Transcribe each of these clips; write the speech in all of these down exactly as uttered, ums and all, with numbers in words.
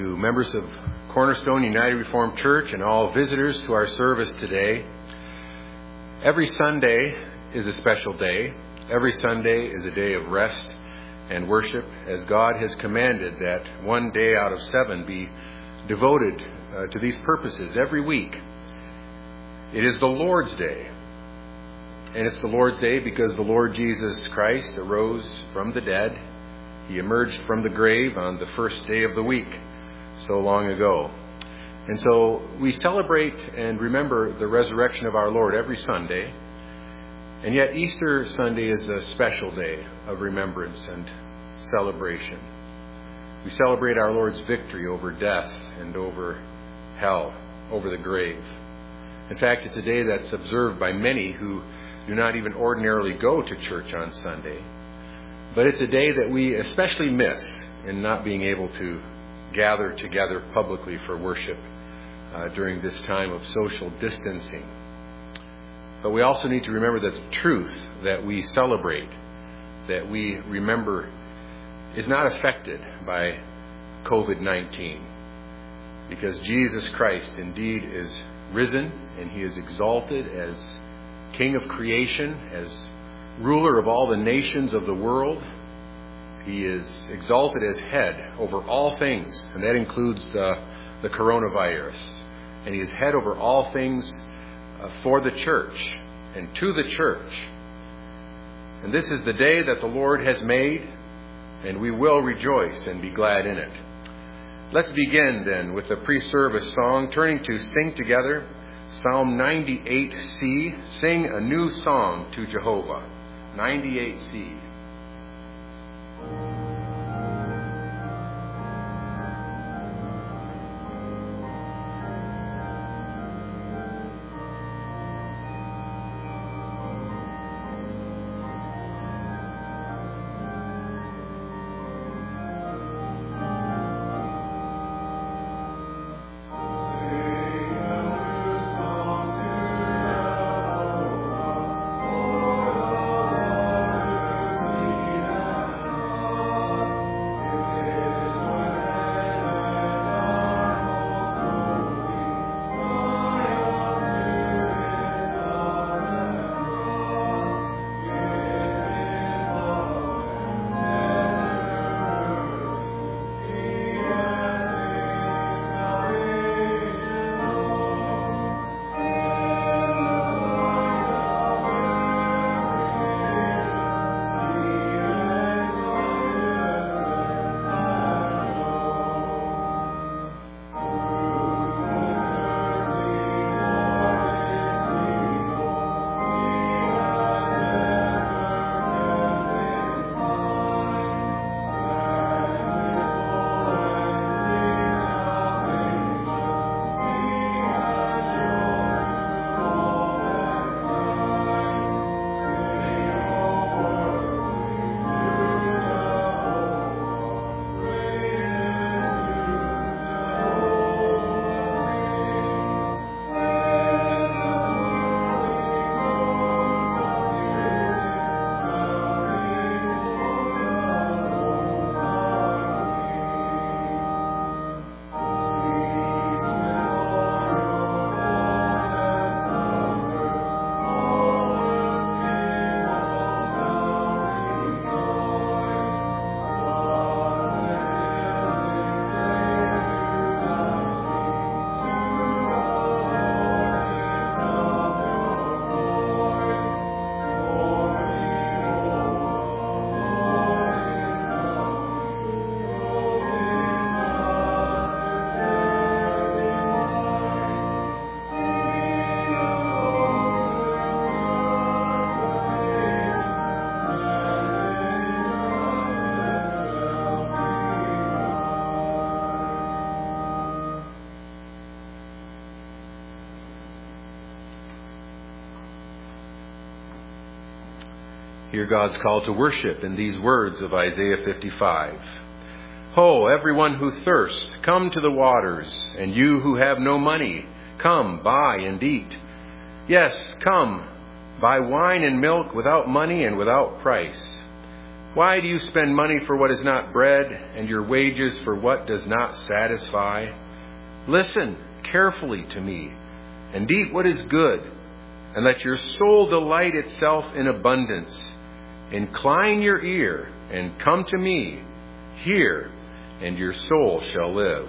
To members of Cornerstone United Reformed Church and all visitors to our service today. Every Sunday is a special day. Every Sunday is a day of rest and worship, as God has commanded that one day out of seven be devoted uh, to these purposes every week. It is the Lord's Day. And it's the Lord's Day because the Lord Jesus Christ arose from the dead. He emerged from the grave on the first day of the week, so long ago. And so we celebrate and remember the resurrection of our Lord every Sunday. And yet Easter Sunday is a special day of remembrance and celebration. We celebrate our Lord's victory over death and over hell, over the grave. In fact, it's a day that's observed by many who do not even ordinarily go to church on Sunday. But it's a day that we especially miss in not being able to gather together publicly for worship uh, during this time of social distancing. But we also need to remember that the truth that we celebrate, that we remember, is not affected by covid nineteen. Because Jesus Christ indeed is risen and He is exalted as King of creation, as ruler of all the nations of the world. He is exalted as head over all things, and that includes uh, the coronavirus. And He is head over all things uh, for the church and to the church. And this is the day that the Lord has made, and we will rejoice and be glad in it. Let's begin then with the pre-service song, turning to sing together Psalm ninety-eight C, Sing a New Song to Jehovah. ninety-eight C. Hear God's call to worship in these words of Isaiah fifty-five. Ho, everyone who thirsts, come to the waters, and you who have no money, come, buy and eat. Yes, come, buy wine and milk without money and without price. Why do you spend money for what is not bread, and your wages for what does not satisfy? Listen carefully to me, and eat what is good, and let your soul delight itself in abundance. Incline your ear, and come to me. Hear, and your soul shall live.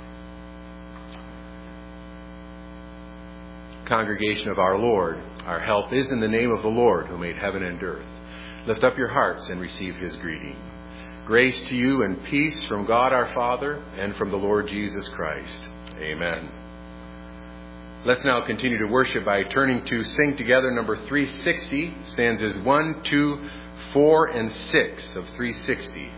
Congregation of our Lord, our help is in the name of the Lord who made heaven and earth. Lift up your hearts and receive his greeting. Grace to you and peace from God our Father and from the Lord Jesus Christ. Amen. Let's now continue to worship by turning to Sing Together number three sixty, stanzas one, two, four, and six of three sixty.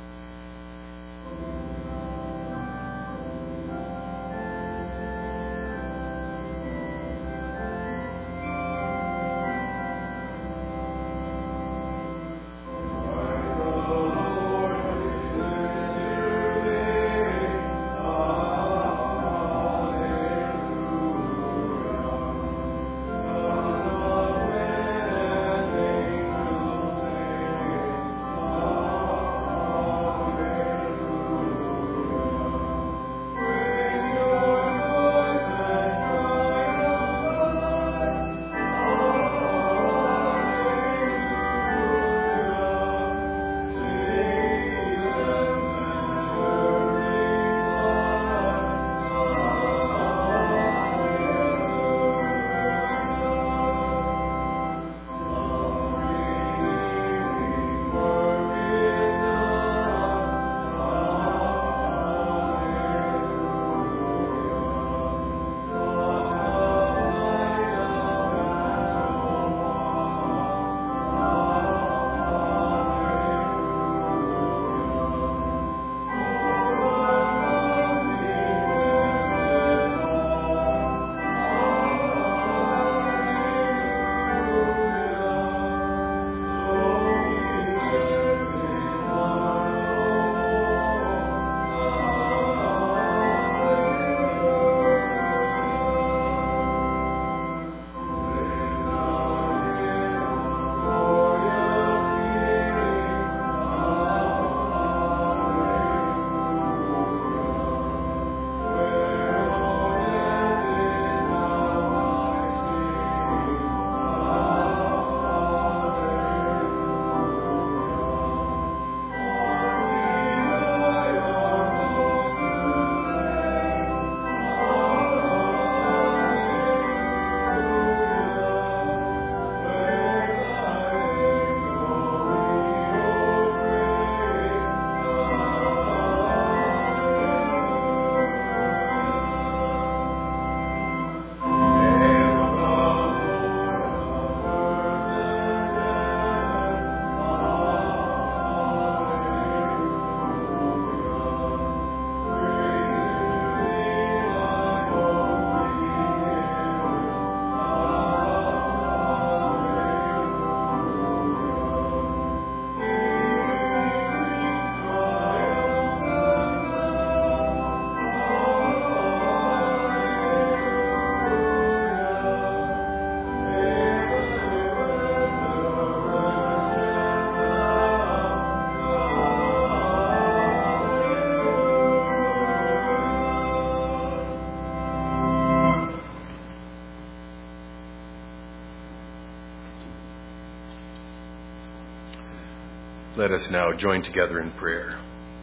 Let us now join together in prayer.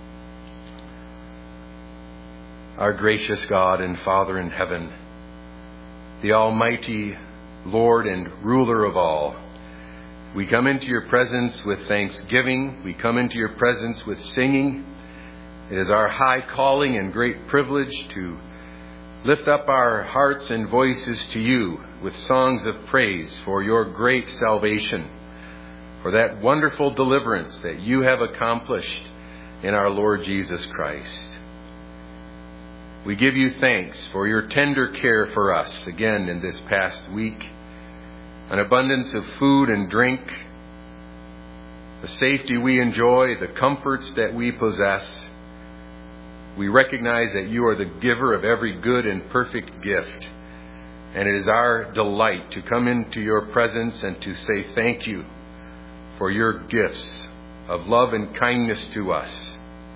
Our gracious God and Father in heaven, the Almighty Lord and ruler of all, we come into your presence with thanksgiving. We come into your presence with singing. It is our high calling and great privilege to lift up our hearts and voices to you with songs of praise for your great salvation, for that wonderful deliverance that you have accomplished in our Lord Jesus Christ. We give you thanks for your tender care for us again in this past week, an abundance of food and drink, the safety we enjoy, the comforts that we possess. We recognize that you are the giver of every good and perfect gift, and it is our delight to come into your presence and to say thank you for your gifts of love and kindness to us.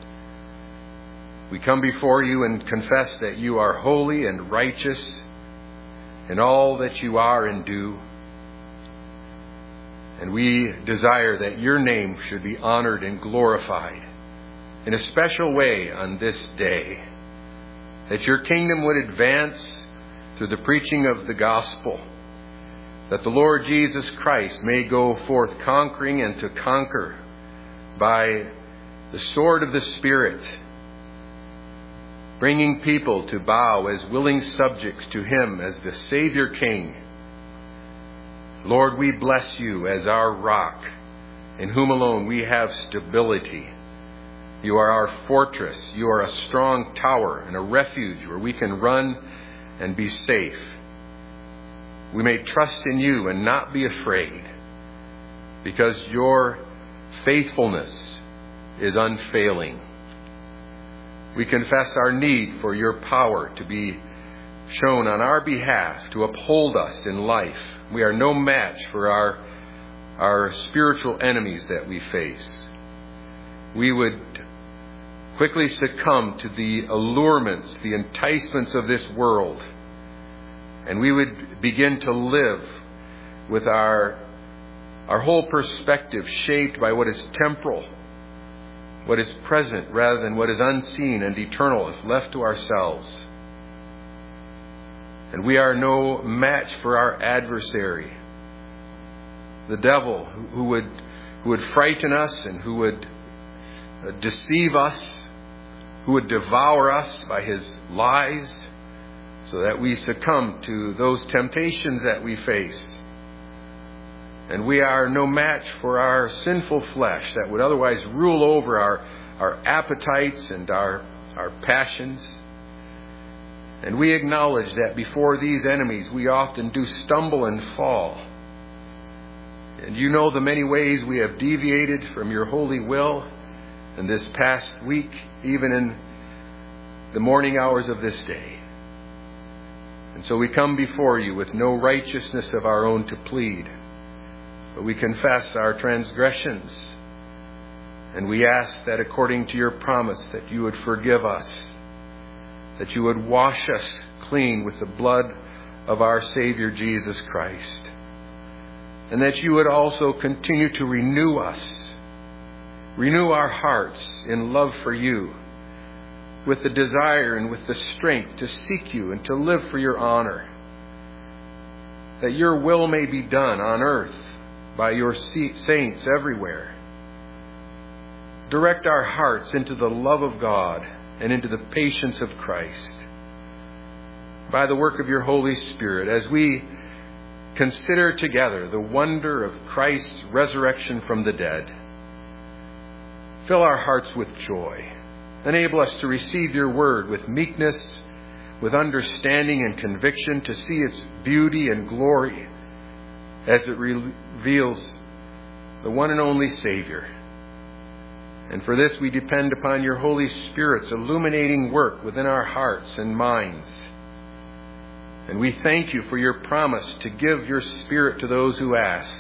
We come before you and confess that you are holy and righteous in all that you are and do. And we desire that your name should be honored and glorified in a special way on this day. That your kingdom would advance through the preaching of the gospel. That the Lord Jesus Christ may go forth conquering and to conquer by the sword of the Spirit, bringing people to bow as willing subjects to Him as the Savior King. Lord, we bless you as our rock, in whom alone we have stability. You are our fortress. You are a strong tower and a refuge where we can run and be safe. We may trust in you and not be afraid, because your faithfulness is unfailing. We confess our need for your power to be shown on our behalf, to uphold us in life. We are no match for our, our spiritual enemies that we face. We would quickly succumb to the allurements, the enticements of this world, and we would begin to live with our, our whole perspective shaped by what is temporal, what is present rather than what is unseen and eternal if left to ourselves. And we are no match for our adversary, the devil, who would, who would frighten us and who would deceive us, who would devour us by his lies, so that we succumb to those temptations that we face. And we are no match for our sinful flesh that would otherwise rule over our, our appetites and our, our passions. And we acknowledge that before these enemies we often do stumble and fall. And you know the many ways we have deviated from your holy will. And this past week, even in the morning hours of this day. And so we come before you with no righteousness of our own to plead. But we confess our transgressions. And we ask that according to your promise that you would forgive us. That you would wash us clean with the blood of our Savior Jesus Christ. And that you would also continue to renew us. Renew our hearts in love for you, with the desire and with the strength to seek you and to live for your honor. That your will may be done on earth by your saints everywhere. Direct our hearts into the love of God and into the patience of Christ. By the work of your Holy Spirit, as we consider together the wonder of Christ's resurrection from the dead, fill our hearts with joy. Enable us to receive your word with meekness, with understanding and conviction, to see its beauty and glory as it reveals the one and only Savior. And for this we depend upon your Holy Spirit's illuminating work within our hearts and minds. And we thank you for your promise to give your Spirit to those who ask.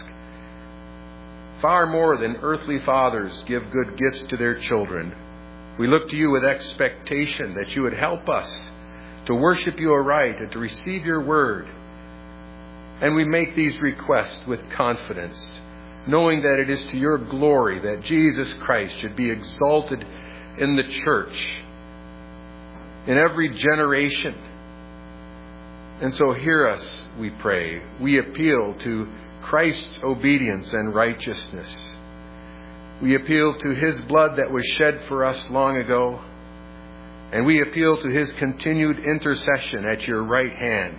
Far more than earthly fathers give good gifts to their children, we look to you with expectation that you would help us to worship you aright and to receive your word. And we make these requests with confidence, knowing that it is to your glory that Jesus Christ should be exalted in the church, in every generation. And so hear us, we pray. We appeal to Christ's obedience and righteousness. We appeal to his blood that was shed for us long ago. And we appeal to his continued intercession at your right hand.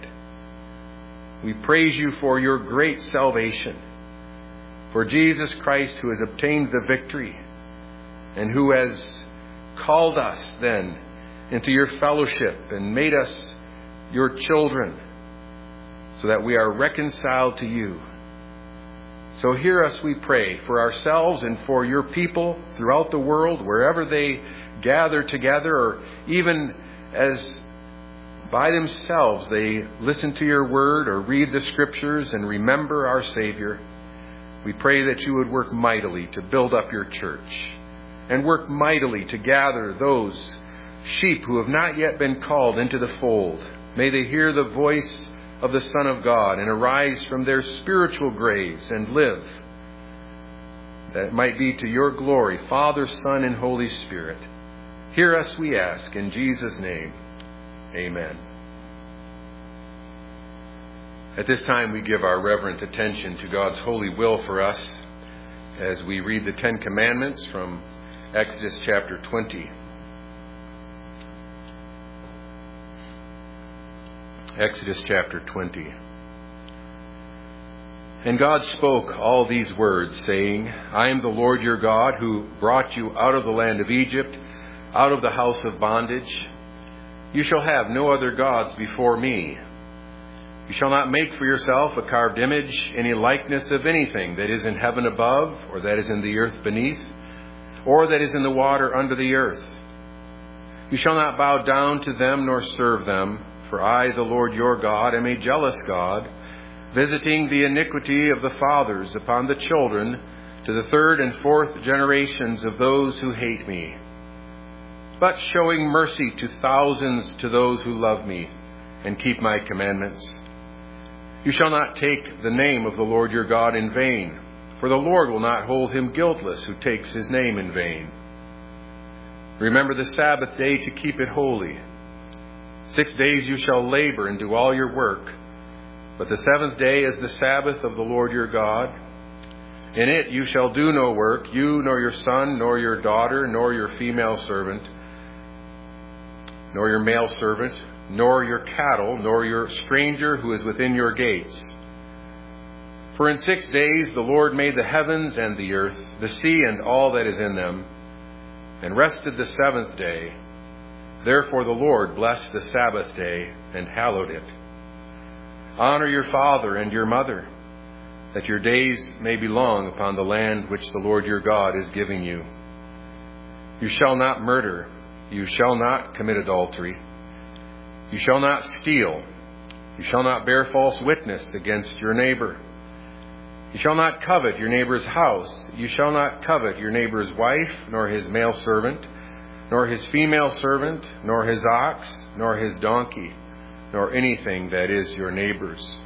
We praise you for your great salvation. For Jesus Christ, who has obtained the victory and who has called us then into your fellowship and made us your children so that we are reconciled to you. So hear us, we pray, for ourselves and for your people throughout the world, wherever they gather together, or even as by themselves they listen to your word or read the scriptures and remember our Savior. We pray that you would work mightily to build up your church and work mightily to gather those sheep who have not yet been called into the fold. May they hear the voice of the Son of God and arise from their spiritual graves and live, that it might be to your glory, Father, Son, and Holy Spirit. Hear us, we ask, in Jesus' name. Amen. At this time, we give our reverent attention to God's holy will for us as we read the Ten Commandments from Exodus chapter twenty. Exodus chapter twenty. And God spoke all these words, saying, I am the Lord your God, who brought you out of the land of Egypt, out of the house of bondage. You shall have no other gods before me. You shall not make for yourself a carved image, any likeness of anything that is in heaven above, or that is in the earth beneath, or that is in the water under the earth. You shall not bow down to them nor serve them, for I, the Lord your God, am a jealous God, visiting the iniquity of the fathers upon the children to the third and fourth generations of those who hate me, but showing mercy to thousands to those who love me and keep my commandments. You shall not take the name of the Lord your God in vain, for the Lord will not hold him guiltless who takes his name in vain. Remember the Sabbath day to keep it holy. Six days you shall labor and do all your work, but the seventh day is the Sabbath of the Lord your God. In it you shall do no work, you nor your son, nor your daughter, nor your female servant, nor your male servant, nor your cattle, nor your stranger who is within your gates. For in six days the Lord made the heavens and the earth, the sea and all that is in them, and rested the seventh day. Therefore the Lord blessed the Sabbath day and hallowed it. Honor your father and your mother, that your days may be long upon the land which the Lord your God is giving you. You shall not murder. You shall not commit adultery. You shall not steal. You shall not bear false witness against your neighbor. You shall not covet your neighbor's house. You shall not covet your neighbor's wife, nor his male servant, nor his female servant, nor his ox, nor his donkey, nor anything that is your neighbor's.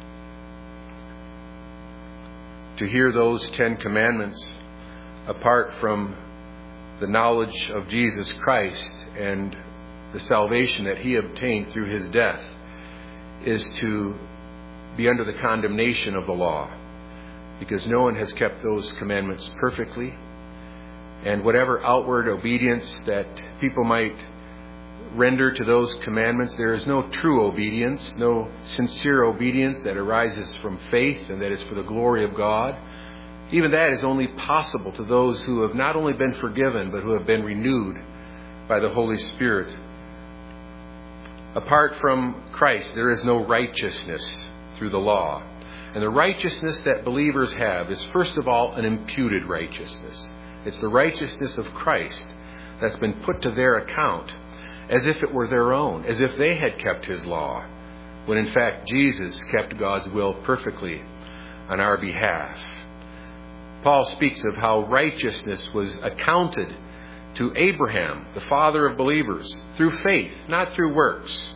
To hear those Ten Commandments apart from the knowledge of Jesus Christ and the salvation that he obtained through his death is to be under the condemnation of the law, because no one has kept those commandments perfectly. And whatever outward obedience that people might render to those commandments, there is no true obedience, no sincere obedience that arises from faith and that is for the glory of God. Even that is only possible to those who have not only been forgiven, but who have been renewed by the Holy Spirit. Apart from Christ, there is no righteousness through the law. And the righteousness that believers have is, first of all, an imputed righteousness. It's the righteousness of Christ that's been put to their account as if it were their own, as if they had kept his law, when in fact Jesus kept God's will perfectly on our behalf. Paul speaks of how righteousness was accounted to Abraham, the father of believers, through faith, not through works.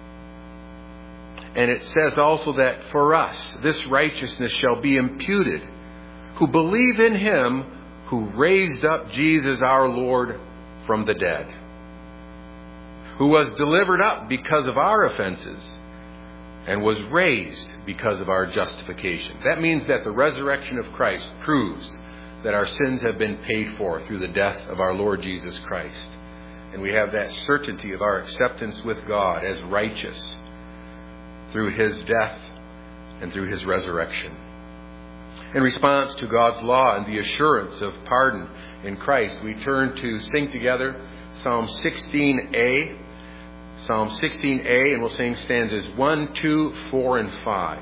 And it says also that for us, this righteousness shall be imputed, who believe in him who raised up Jesus our Lord from the dead, who was delivered up because of our offenses and was raised because of our justification. That means that the resurrection of Christ proves that our sins have been paid for through the death of our Lord Jesus Christ. And we have that certainty of our acceptance with God as righteous through his death and through his resurrection. In response to God's law and the assurance of pardon in Christ, we turn to sing together Psalm sixteen A. Psalm sixteen A, and we'll sing stanzas one, two, four, and five.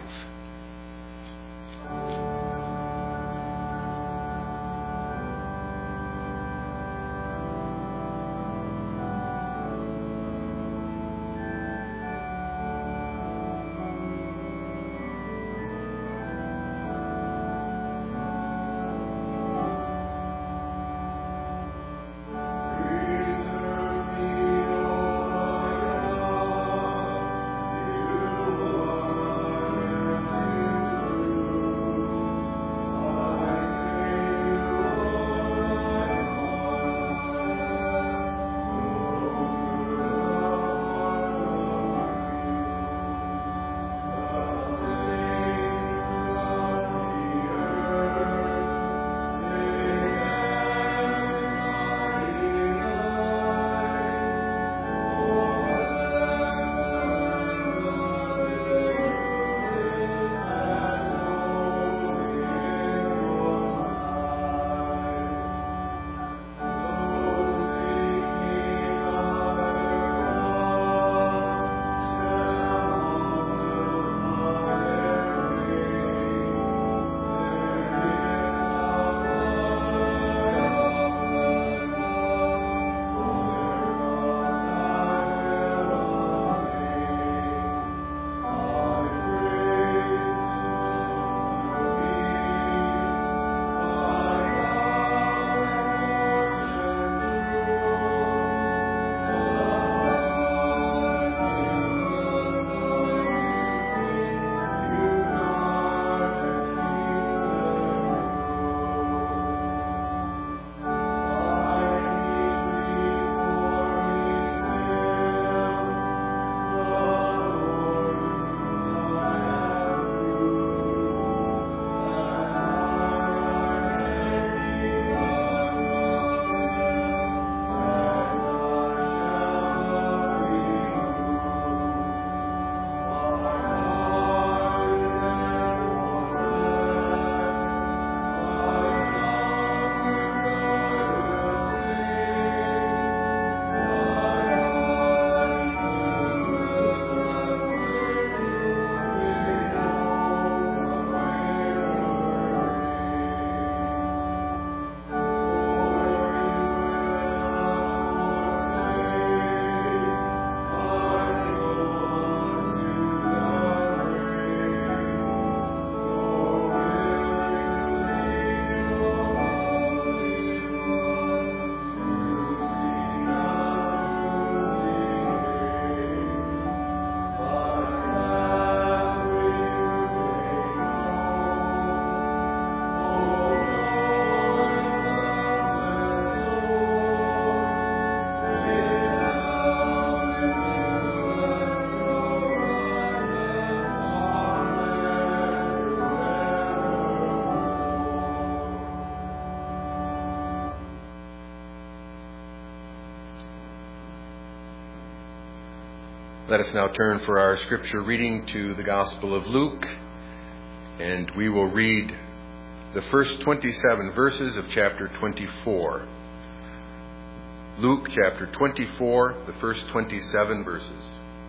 Let us now turn for our scripture reading to the Gospel of Luke, and we will read the first twenty-seven verses of chapter twenty-four. Luke chapter twenty-four, the first twenty-seven verses.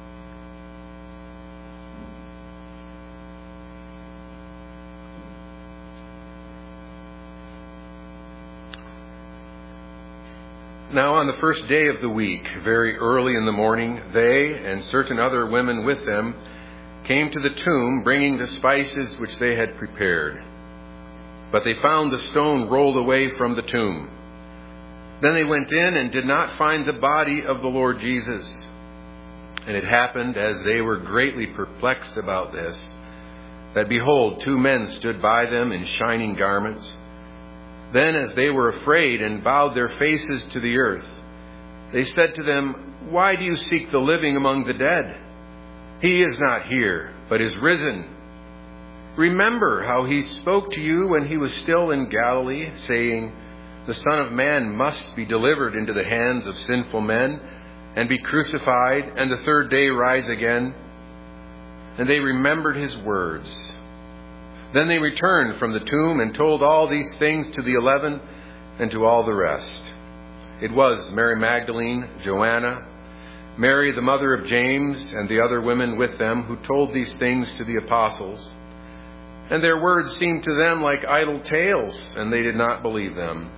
Now on the first day of the week, very early in the morning, they and certain other women with them came to the tomb, bringing the spices which they had prepared. But they found the stone rolled away from the tomb. Then they went in and did not find the body of the Lord Jesus. And it happened, as they were greatly perplexed about this, that behold, two men stood by them in shining garments. Then, as they were afraid and bowed their faces to the earth, they said to them, "Why do you seek the living among the dead? He is not here, but is risen. Remember how he spoke to you when he was still in Galilee, saying, 'The Son of Man must be delivered into the hands of sinful men and be crucified, and the third day rise again.' And they remembered his words. Then they returned from the tomb and told all these things to the eleven and to all the rest. It was Mary Magdalene, Joanna, Mary the mother of James, and the other women with them who told these things to the apostles. And their words seemed to them like idle tales, and they did not believe them.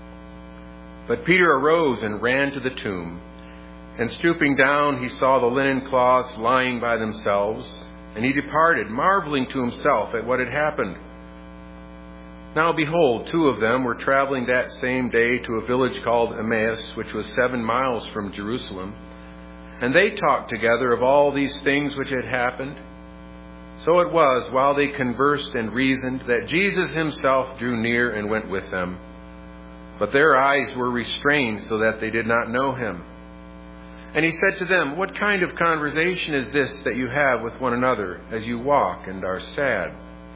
But Peter arose and ran to the tomb, and stooping down he saw the linen cloths lying by themselves, and he departed, marveling to himself at what had happened. Now behold, two of them were traveling that same day to a village called Emmaus, which was seven miles from Jerusalem. And they talked together of all these things which had happened. So it was, while they conversed and reasoned, that Jesus himself drew near and went with them. But their eyes were restrained so that they did not know him. And he said to them, "What kind of conversation is this that you have with one another as you walk and are sad?"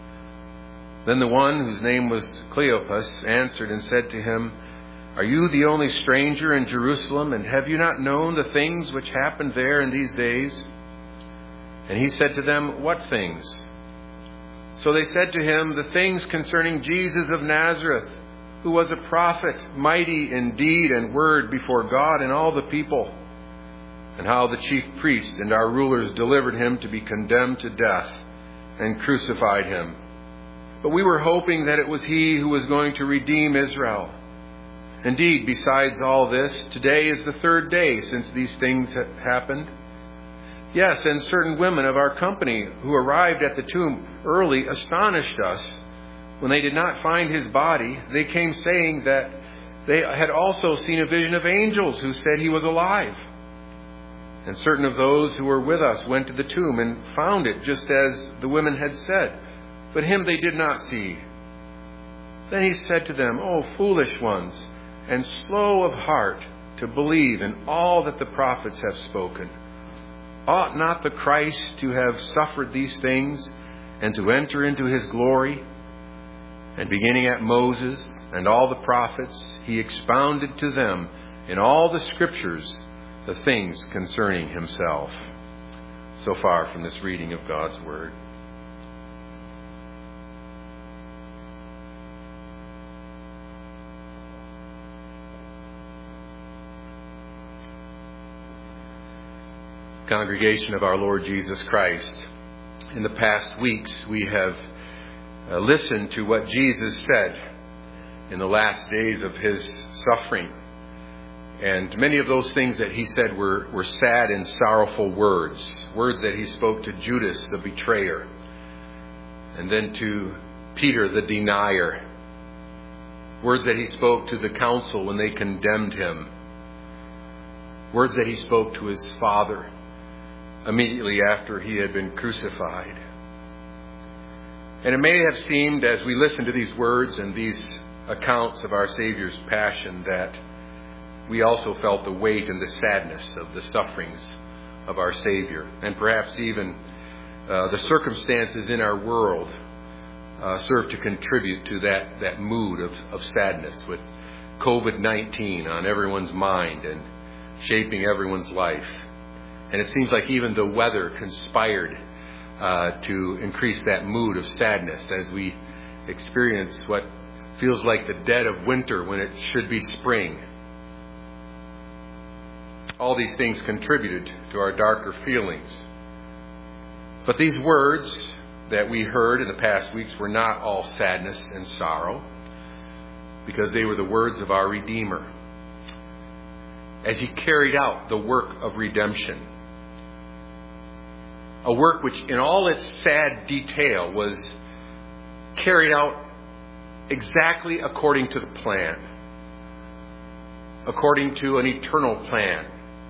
Then the one, whose name was Cleopas, answered and said to him, "Are you the only stranger in Jerusalem, and have you not known the things which happened there in these days?" And he said to them, "What things?" So they said to him, "The things concerning Jesus of Nazareth, who was a prophet, mighty in deed and word before God and all the people, and how the chief priests and our rulers delivered him to be condemned to death and crucified him. But we were hoping that it was he who was going to redeem Israel. Indeed, besides all this, today is the third day since these things have happened. Yes, and certain women of our company who arrived at the tomb early astonished us. When they did not find his body, they came saying that they had also seen a vision of angels who said he was alive. And certain of those who were with us went to the tomb and found it just as the women had said, but him they did not see." Then he said to them, "O foolish ones, and slow of heart to believe in all that the prophets have spoken. Ought not the Christ to have suffered these things and to enter into his glory?" And beginning at Moses and all the prophets, he expounded to them in all the scriptures the things concerning himself. So far from this reading of God's Word. Congregation of our Lord Jesus Christ, in the past weeks we have uh, listened to what Jesus said in the last days of his suffering. And many of those things that he said were, were sad and sorrowful words. Words that he spoke to Judas, the betrayer. And then to Peter, the denier. Words that he spoke to the council when they condemned him. Words that he spoke to his Father immediately after he had been crucified. And it may have seemed, as we listen to these words and these accounts of our Savior's passion, that we also felt the weight and the sadness of the sufferings of our Savior. And perhaps even uh, the circumstances in our world uh, serve to contribute to that, that mood of, of sadness, with covid nineteen on everyone's mind and shaping everyone's life. And it seems like even the weather conspired uh, to increase that mood of sadness as we experience what feels like the dead of winter when it should be spring. All these things contributed to our darker feelings. But these words that we heard in the past weeks were not all sadness and sorrow, because they were the words of our Redeemer as He carried out the work of redemption. A work which in all its sad detail was carried out exactly according to the plan, according to an eternal plan.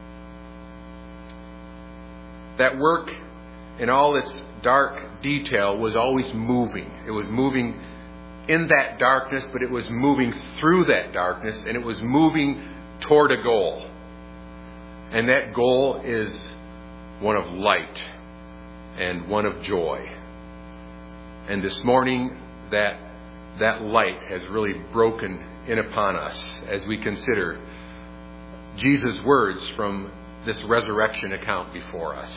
That work in all its dark detail was always moving. It was moving in that darkness, but it was moving through that darkness, and it was moving toward a goal. And that goal is one of light and one of joy. And this morning, that that light has really broken in upon us as we consider Jesus' words from this resurrection account before us.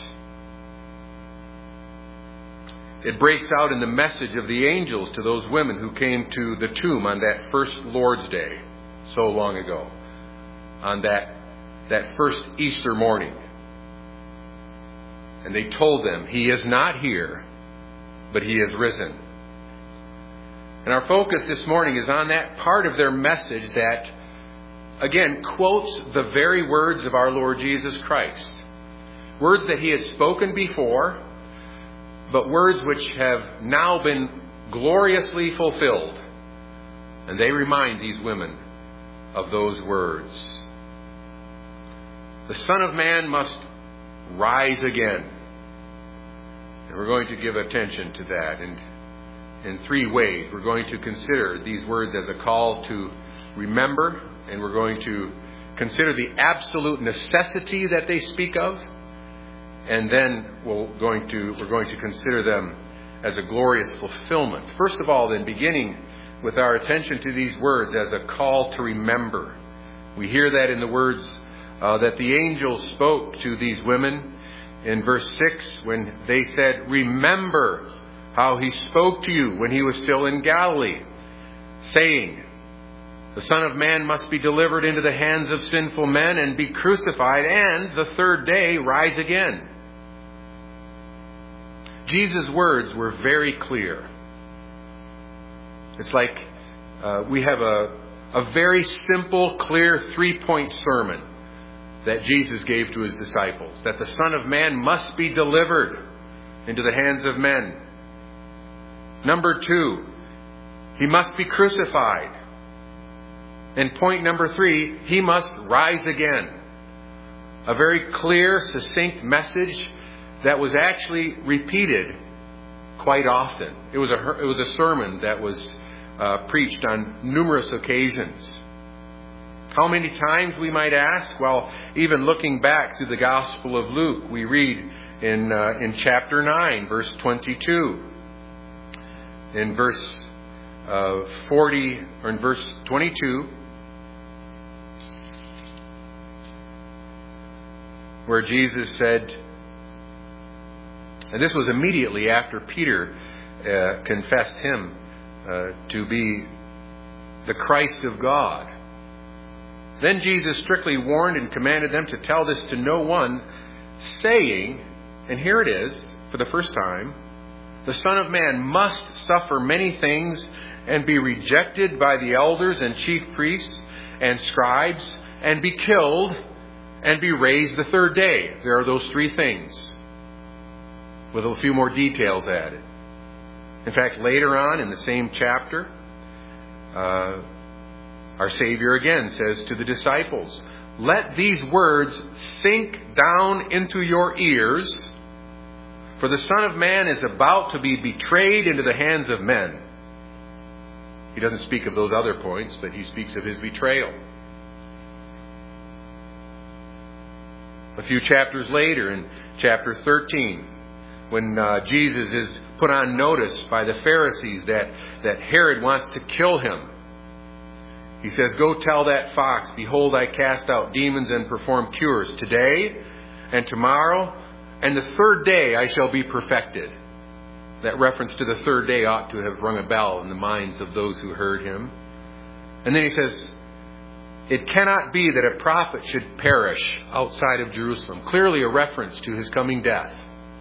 It breaks out in the message of the angels to those women who came to the tomb on that first Lord's Day so long ago, on that, that first Easter morning. And they told them, He is not here, but He is risen. And our focus this morning is on that part of their message that, again, quotes the very words of our Lord Jesus Christ. Words that He had spoken before, but words which have now been gloriously fulfilled. And they remind these women of those words. The Son of Man must rise again. And we're going to give attention to that in, in three ways. We're going to consider these words as a call to remember, and we're going to consider the absolute necessity that they speak of. And then we're going to we're going to consider them as a glorious fulfillment. First of all, then, beginning with our attention to these words as a call to remember. We hear that in the words uh, that the angels spoke to these women in verse six when they said, "Remember how He spoke to you when He was still in Galilee, saying, the Son of Man must be delivered into the hands of sinful men and be crucified, and the third day rise again." Jesus' words were very clear. It's like uh, we have a, a very simple, clear three-point sermon that Jesus gave to His disciples. That the Son of Man must be delivered into the hands of men. Number two, He must be crucified. And point number three, He must rise again. A very clear, succinct message that was actually repeated quite often. It was a it was a sermon that was uh, preached on numerous occasions. How many times, we might ask? Well, even looking back through the Gospel of Luke, we read in uh, in chapter nine, verse twenty-two, in verse uh, forty, or in verse twenty-two, where Jesus said, and this was immediately after Peter uh, confessed Him uh, to be the Christ of God. Then Jesus strictly warned and commanded them to tell this to no one, saying, and here it is, for the first time, the Son of Man must suffer many things and be rejected by the elders and chief priests and scribes and be killed and be raised the third day. There are those three things, with a few more details added. In fact, later on in the same chapter, uh, our Savior again says to the disciples, "Let these words sink down into your ears, for the Son of Man is about to be betrayed into the hands of men." He doesn't speak of those other points, but He speaks of His betrayal. A few chapters later, in chapter thirteen, when uh, Jesus is put on notice by the Pharisees that, that Herod wants to kill Him, He says, "Go tell that fox, behold, I cast out demons and perform cures today and tomorrow, and the third day I shall be perfected. That reference to the third day ought to have rung a bell in the minds of those who heard him. And then he says, it cannot be that a prophet should perish outside of Jerusalem. Clearly a reference to his coming death.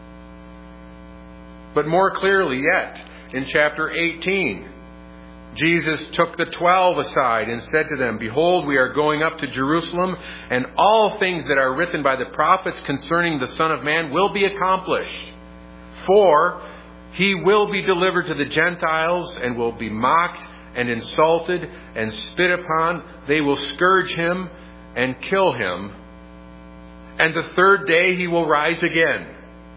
But more clearly yet, in chapter eighteen, Jesus took the twelve aside and said to them, behold, we are going up to Jerusalem, and all things that are written by the prophets concerning the Son of Man will be accomplished. For he will be delivered to the Gentiles and will be mocked and insulted and spit upon. They will scourge him and kill him. And the third day he will rise again.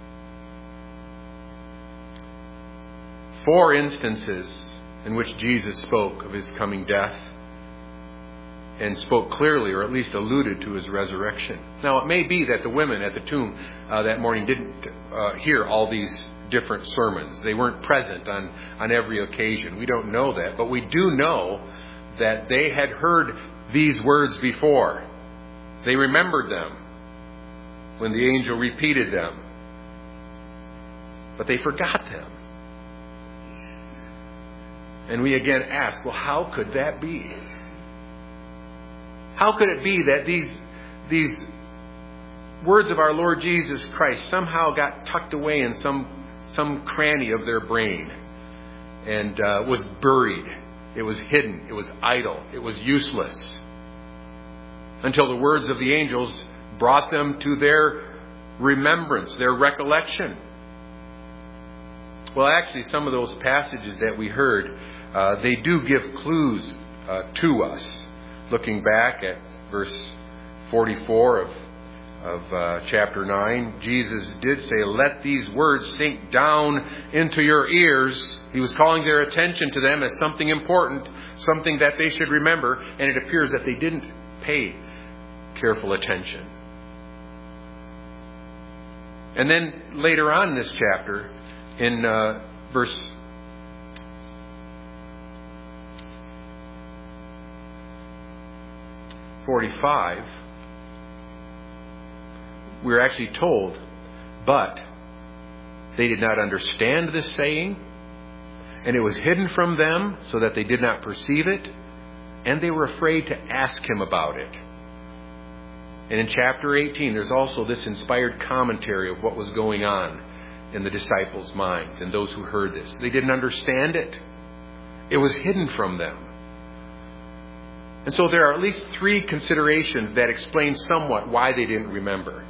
Four instances in which Jesus spoke of his coming death and spoke clearly, or at least alluded to his resurrection. Now, it may be that the women at the tomb uh, that morning didn't uh, hear all these different sermons. They weren't present on, on every occasion. We don't know that. But we do know that they had heard these words before. They remembered them when the angel repeated them. But they forgot them. And we again ask, well, how could that be? How could it be that these, these words of our Lord Jesus Christ somehow got tucked away in some, some cranny of their brain and uh, was buried? It was hidden. It was idle. It was useless. Until the words of the angels brought them to their remembrance, their recollection. Well, actually, some of those passages that we heard, uh, they do give clues uh, to us. Looking back at verse forty-four of, of uh, chapter nine, Jesus did say, let these words sink down into your ears. He was calling their attention to them as something important, something that they should remember, and it appears that they didn't pay careful attention. And then later on in this chapter, in uh, verse forty-five, we're actually told, but they did not understand this saying, and it was hidden from them so that they did not perceive it, and they were afraid to ask him about it. And in chapter eighteen, there's also this inspired commentary of what was going on in the disciples' minds and those who heard this. They didn't understand it. It was hidden from them. And so there are at least three considerations that explain somewhat why they didn't remember.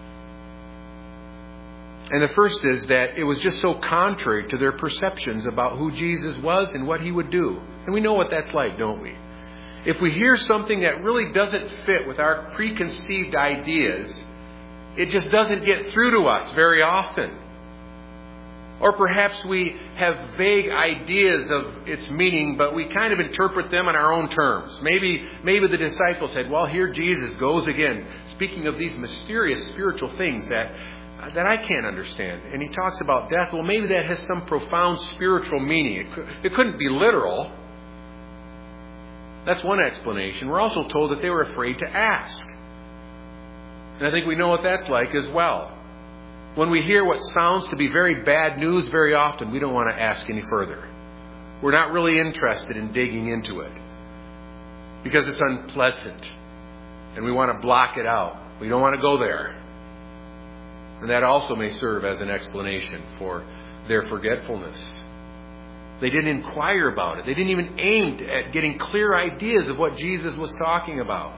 And the first is that it was just so contrary to their perceptions about who Jesus was and what he would do. And we know what that's like, don't we? If we hear something that really doesn't fit with our preconceived ideas, it just doesn't get through to us very often. Or perhaps we have vague ideas of its meaning, but we kind of interpret them in our own terms. Maybe, maybe the disciples said, well, here Jesus goes again, speaking of these mysterious spiritual things that, that I can't understand. And he talks about death. Well, maybe that has some profound spiritual meaning. It, could, it couldn't be literal. That's one explanation. We're also told that they were afraid to ask. And I think we know what that's like as well. When we hear what sounds to be very bad news, very often we don't want to ask any further. We're not really interested in digging into it because it's unpleasant and we want to block it out. We don't want to go there. And that also may serve as an explanation for their forgetfulness. They didn't inquire about it. They didn't even aim at getting clear ideas of what Jesus was talking about.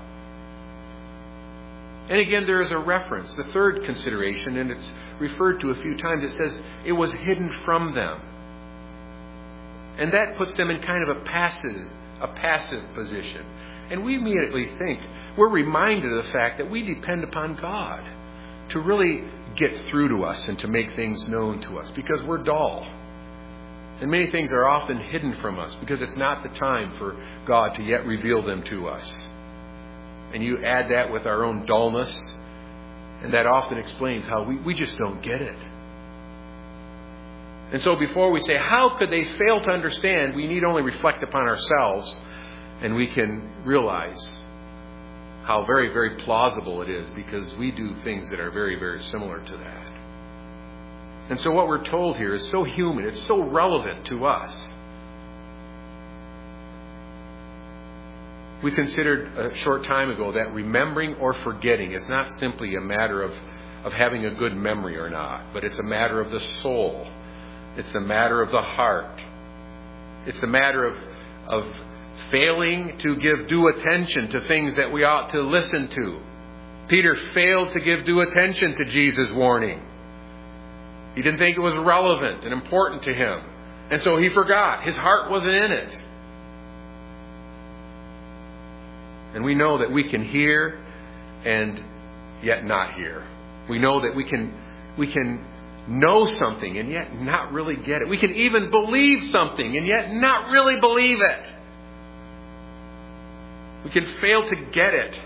And again, there is a reference, the third consideration, and it's referred to a few times. It says it was hidden from them. And that puts them in kind of a passive, a passive position. And we immediately think, we're reminded of the fact that we depend upon God to really get through to us and to make things known to us, because we're dull. And many things are often hidden from us because it's not the time for God to yet reveal them to us. And you add that with our own dullness, and that often explains how we, we just don't get it. And so before we say, how could they fail to understand, we need only reflect upon ourselves, and we can realize how very, very plausible it is, because we do things that are very, very similar to that. And so what we're told here is so human. It's so relevant to us. We considered a short time ago that remembering or forgetting is not simply a matter of, of having a good memory or not, but it's a matter of the soul. It's a matter of the heart. It's a matter of, of failing to give due attention to things that we ought to listen to. Peter failed to give due attention to Jesus' warning. He didn't think it was relevant and important to him. And so he forgot. His heart wasn't in it. And we know that we can hear and yet not hear. We know that we can, we can know something and yet not really get it. We can even believe something and yet not really believe it. We can fail to get it.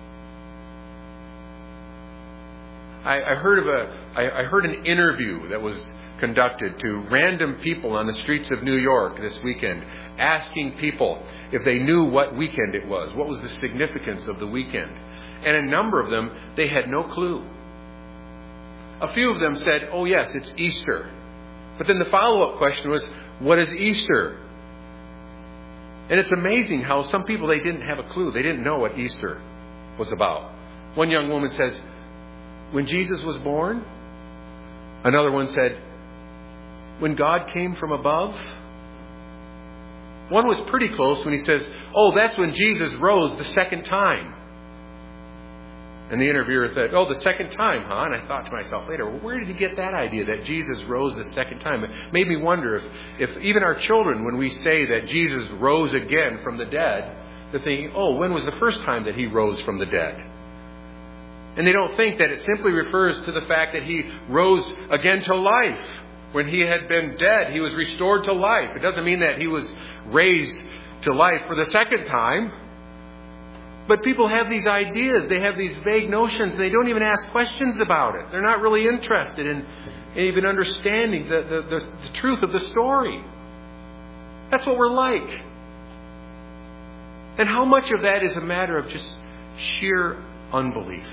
I, I heard of a, I, I heard an interview that was conducted to random people on the streets of New York this weekend, asking people if they knew what weekend it was, what was the significance of the weekend. And a number of them, they had no clue. A few of them said, oh yes, it's Easter. But then the follow-up question was, what is Easter? And it's amazing how some people, they didn't have a clue. They didn't know what Easter was about. One young woman says, when Jesus was born. Another one said, when God came from above. One was pretty close when he says, oh, that's when Jesus rose the second time. And the interviewer said, oh, the second time, huh? And I thought to myself later, well, where did he get that idea that Jesus rose the second time? It made me wonder if, if even our children, when we say that Jesus rose again from the dead, they're thinking, oh, when was the first time that he rose from the dead? And they don't think that it simply refers to the fact that he rose again to life. When he had been dead, he was restored to life. It doesn't mean that he was raised to life for the second time. But people have these ideas. They have these vague notions. They don't even ask questions about it. They're not really interested in even understanding the, the, the, the truth of the story. That's what we're like. And how much of that is a matter of just sheer unbelief?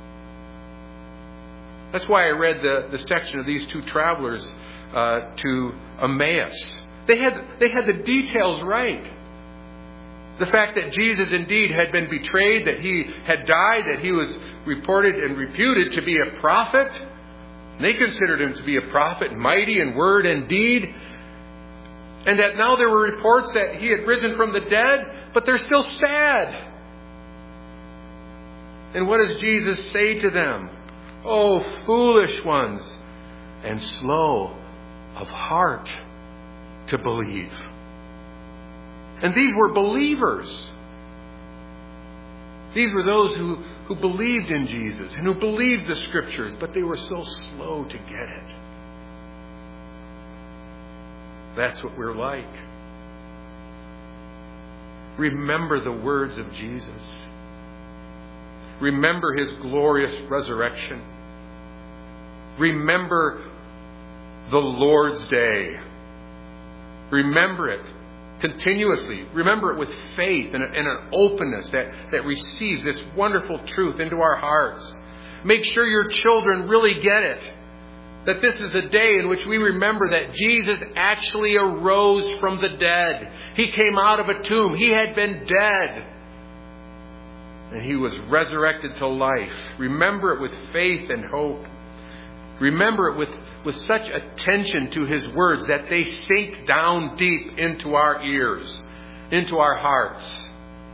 That's why I read the, the section of these two travelers uh, to Emmaus. They had, they had the details right. The fact that Jesus indeed had been betrayed, that he had died, that he was reported and reputed to be a prophet. They considered him to be a prophet, mighty in word and deed. And that now there were reports that he had risen from the dead, but they're still sad. And what does Jesus say to them? Oh, foolish ones, and slow of heart to believe. And these were believers. These were those who, who believed in Jesus and who believed the Scriptures, but they were so slow to get it. That's what we're like. Remember the words of Jesus. Remember his glorious resurrection. Remember the Lord's Day. Remember it continuously. Remember it with faith and, and an openness that, that receives this wonderful truth into our hearts. Make sure your children really get it. That this is a day in which we remember that Jesus actually arose from the dead. He came out of a tomb. He had been dead. And he was resurrected to life. Remember it with faith and hope. Remember it with, with such attention to his words that they sink down deep into our ears, into our hearts.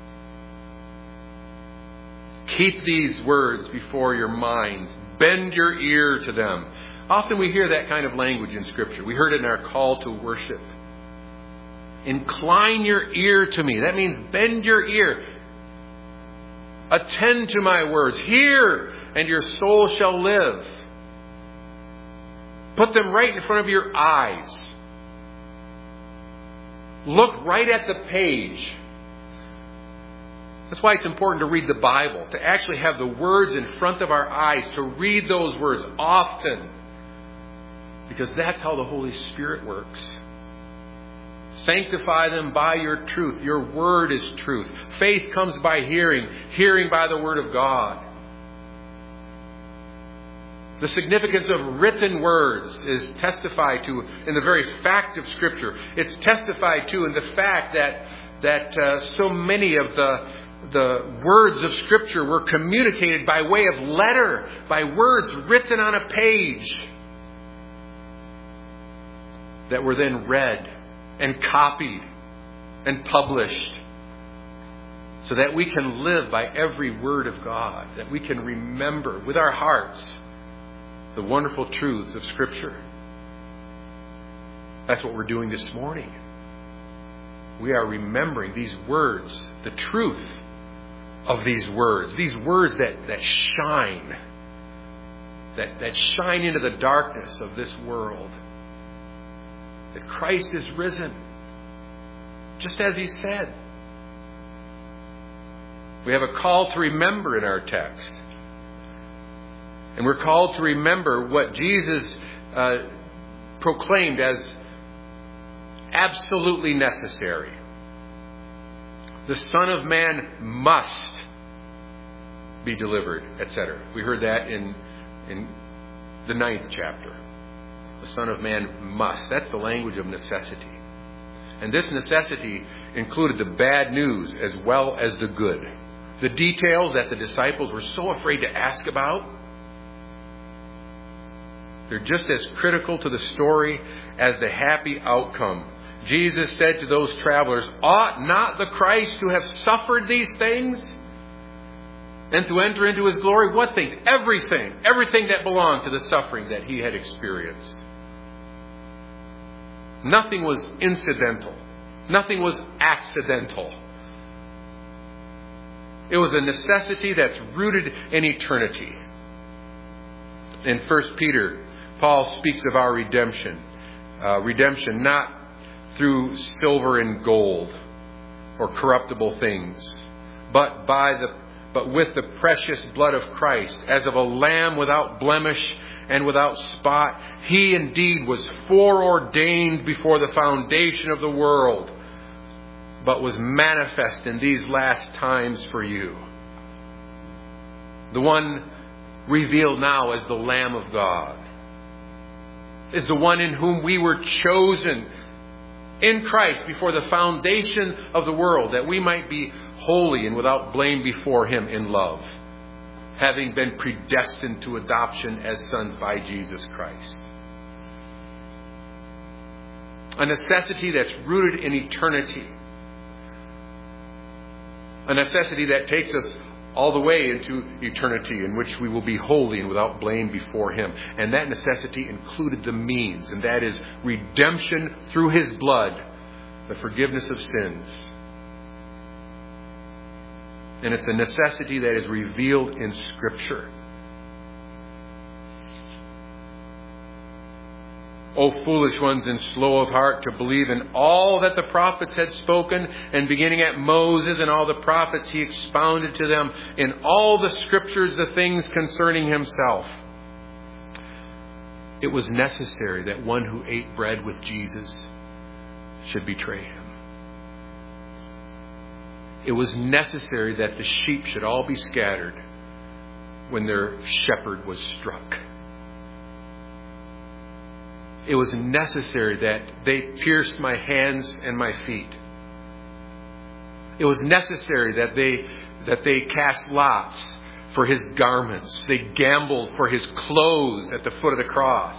Keep these words before your minds. Bend your ear to them. Often we hear that kind of language in Scripture. We heard it in our call to worship. Incline your ear to me. That means bend your ear. Attend to my words. Hear, and your soul shall live. Put them right in front of your eyes. Look right at the page. That's why it's important to read the Bible, to actually have the words in front of our eyes, to read those words often. Because that's how the Holy Spirit works. Sanctify them by your truth. Your word is truth. Faith comes by hearing, hearing by the word of God. The significance of written words is testified to in the very fact of Scripture. It's testified to in the fact that that uh, so many of the the words of Scripture were communicated by way of letter, by words written on a page that were then read and copied and published, so that we can live by every word of God, that we can remember with our hearts the wonderful truths of Scripture. That's what we're doing this morning. We are remembering these words, the truth of these words, these words that, that shine, that, that shine into the darkness of this world. That Christ is risen, just as He said. We have a call to remember in our text. And we're called to remember what Jesus uh, proclaimed as absolutely necessary. The Son of Man must be delivered, et cetera. We heard that in, in the ninth chapter. The Son of Man must. That's the language of necessity. And this necessity included the bad news as well as the good. The details that the disciples were so afraid to ask about, they're just as critical to the story as the happy outcome. Jesus said to those travelers, ought not the Christ to have suffered these things and to enter into His glory? What things? Everything. Everything that belonged to the suffering that He had experienced. Nothing was incidental. Nothing was accidental. It was a necessity that's rooted in eternity. In First Peter, Paul speaks of our redemption. Uh, redemption not through silver and gold or corruptible things, but by the but with the precious blood of Christ, as of a lamb without blemish and without spot. He indeed was foreordained before the foundation of the world, but was manifest in these last times for you. The one revealed now as the Lamb of God is the one in whom we were chosen in Christ before the foundation of the world, that we might be holy and without blame before Him in love, having been predestined to adoption as sons by Jesus Christ. A necessity that's rooted in eternity. A necessity that takes us all the way into eternity, in which we will be holy and without blame before Him. And that necessity included the means, and that is redemption through His blood, the forgiveness of sins. And it's a necessity that is revealed in Scripture. O foolish ones and slow of heart to believe in all that the prophets had spoken, and beginning at Moses and all the prophets, He expounded to them in all the Scriptures the things concerning Himself. It was necessary that one who ate bread with Jesus should betray Him. It was necessary that the sheep should all be scattered when their shepherd was struck. It was necessary that they pierced my hands and my feet. It was necessary that they that they cast lots for His garments. They gambled for His clothes at the foot of the cross.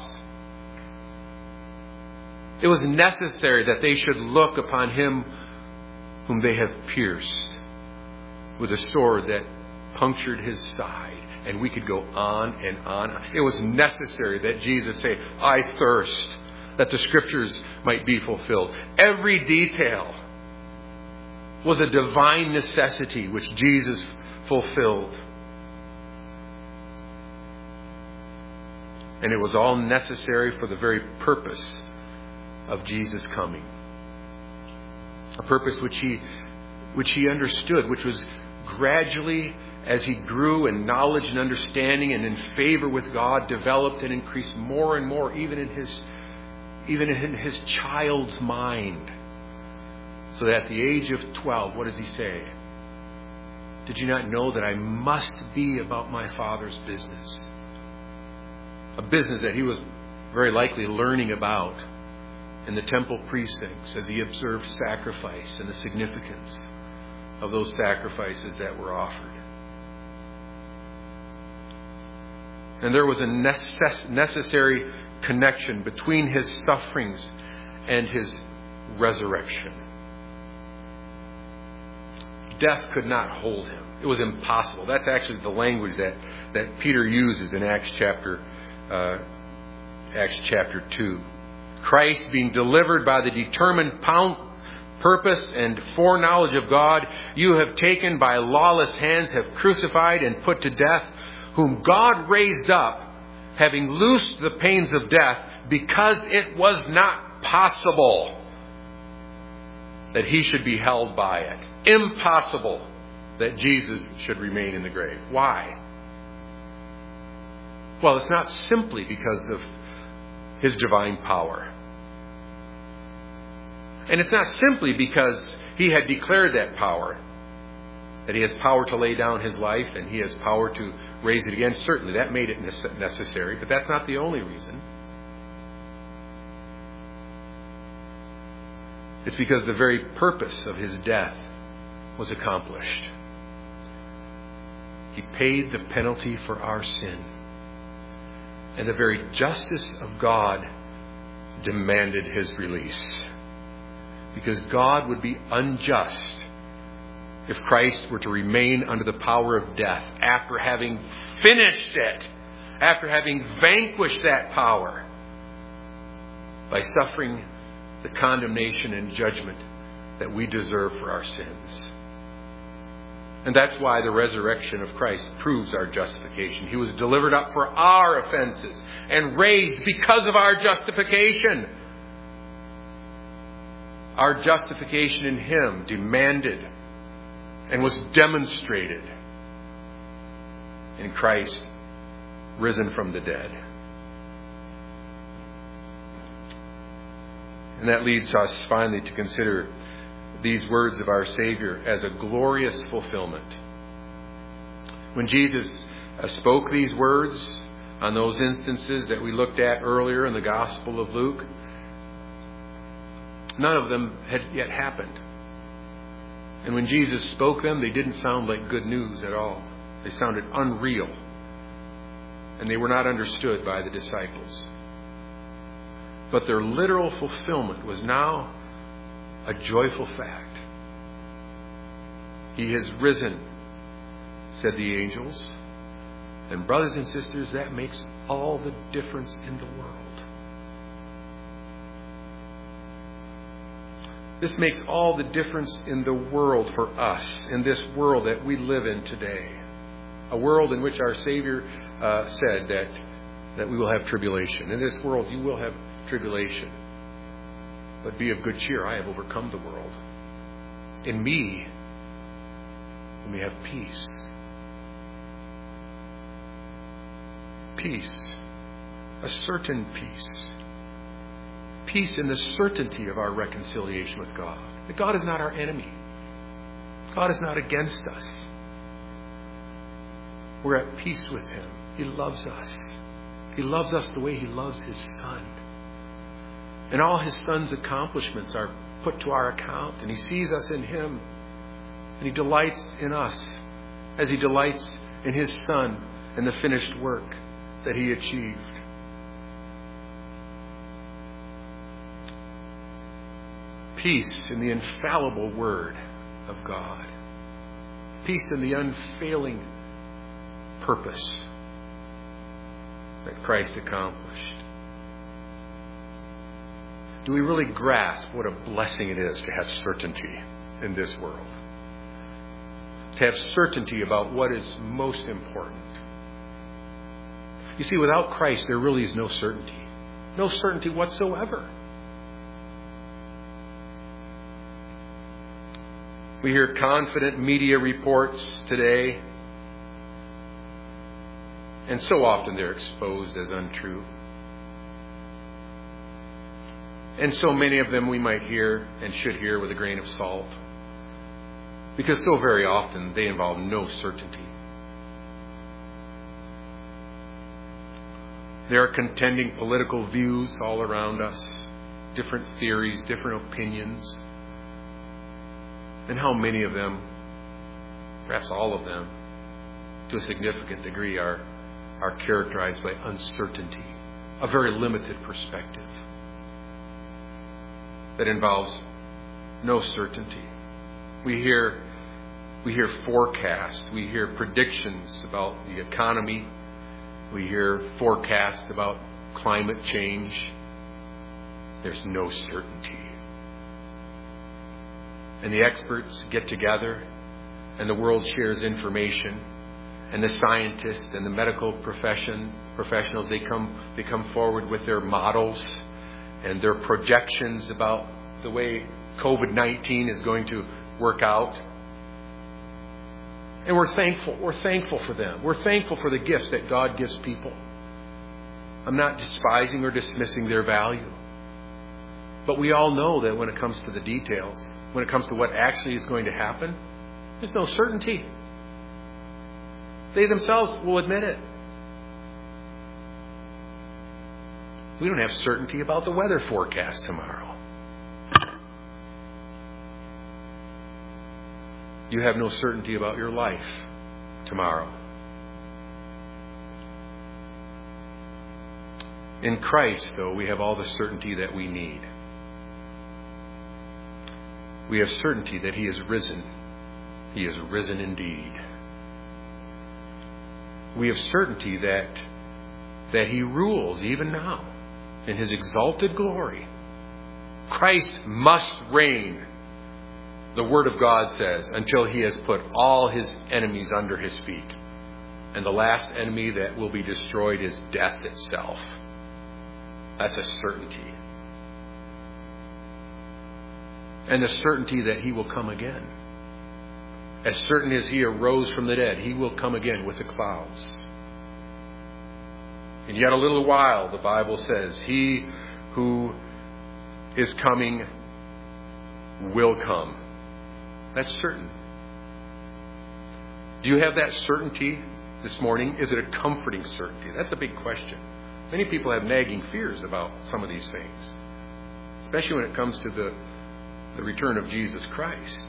It was necessary that they should look upon Him whom they have pierced with a sword that punctured His side. And we could go on and on. It was necessary that Jesus say, I thirst, that the Scriptures might be fulfilled. Every detail was a divine necessity which Jesus fulfilled. And it was all necessary for the very purpose of Jesus coming. A purpose which he, which he understood, which was gradually, as he grew in knowledge and understanding and in favor with God, developed and increased more and more, even in his, even in his child's mind. So that at the age of twelve, what does he say? Did you not know that I must be about my Father's business? A business that he was very likely learning about in the temple precincts as he observed sacrifice and the significance of those sacrifices that were offered. And there was a necess- necessary connection between his sufferings and his resurrection. Death could not hold him. It was impossible. That's actually the language that, that Peter uses in Acts chapter uh, Acts chapter two. Christ, being delivered by the determined pound, purpose and foreknowledge of God, you have taken by lawless hands, have crucified and put to death, whom God raised up, having loosed the pains of death, because it was not possible that he should be held by it. Impossible that Jesus should remain in the grave. Why? Well, it's not simply because of his divine power. And it's not simply because he had declared that power, that he has power to lay down his life and he has power to raise it again. Certainly, that made it necessary, but that's not the only reason. It's because the very purpose of his death was accomplished. He paid the penalty for our sin. And the very justice of God demanded his release. Because God would be unjust if Christ were to remain under the power of death after having finished it, after having vanquished that power by suffering the condemnation and judgment that we deserve for our sins. And that's why the resurrection of Christ proves our justification. He was delivered up for our offenses and raised because of our justification. Our justification in him demanded and was demonstrated in Christ risen from the dead. And that leads us finally to consider these words of our Savior as a glorious fulfillment. When Jesus spoke these words on those instances that we looked at earlier in the Gospel of Luke, none of them had yet happened. And when Jesus spoke them, they didn't sound like good news at all. They sounded unreal. And they were not understood by the disciples. But their literal fulfillment was now a joyful fact. He has risen, said the angels. And brothers and sisters, that makes all the difference in the world. This makes all the difference in the world for us, in this world that we live in today. A world in which our Savior uh, said that, that we will have tribulation. In this world you will have tribulation. But be of good cheer, I have overcome the world. In me, you may have peace. Peace. A certain peace. Peace in the certainty of our reconciliation with God. That God is not our enemy. God is not against us. We're at peace with him. He loves us. He loves us the way he loves his Son. And all his Son's accomplishments are put to our account. And he sees us in him. And he delights in us as he delights in his Son and the finished work that he achieved. Peace in the infallible Word of God. Peace in the unfailing purpose that Christ accomplished. Do we really grasp what a blessing it is to have certainty in this world? To have certainty about what is most important. You see, without Christ, there really is no certainty. No certainty whatsoever. We hear confident media reports today, and so often they're exposed as untrue. And so many of them we might hear and should hear with a grain of salt. Because so very often they involve no certainty. There are contending political views all around us, different theories, different opinions. And how many of them, perhaps all of them, to a significant degree are, are characterized by uncertainty, a very limited perspective that involves no certainty. We hear, we hear forecasts, we hear predictions about the economy, we hear forecasts about climate change. There's no certainty. And the experts get together, and the world shares information, and the scientists and the medical profession professionals they come they come forward with their models and their projections about the way covid nineteen is going to work out. And we're thankful. We're thankful for them. We're thankful for the gifts that God gives people. I'm not despising or dismissing their value. But we all know that when it comes to the details, when it comes to what actually is going to happen, there's no certainty. They themselves will admit it. We don't have certainty about the weather forecast tomorrow. You have no certainty about your life tomorrow. In Christ, though, we have all the certainty that we need. We have certainty that He is risen. He is risen indeed. We have certainty that, that He rules even now in His exalted glory. Christ must reign, the Word of God says, until He has put all His enemies under His feet. And the last enemy that will be destroyed is death itself. That's a certainty. And the certainty that He will come again. As certain as He arose from the dead, He will come again with the clouds. And yet a little while, the Bible says, He who is coming will come. That's certain. Do you have that certainty this morning? Is it a comforting certainty? That's a big question. Many people have nagging fears about some of these things, especially when it comes to the, the return of Jesus Christ.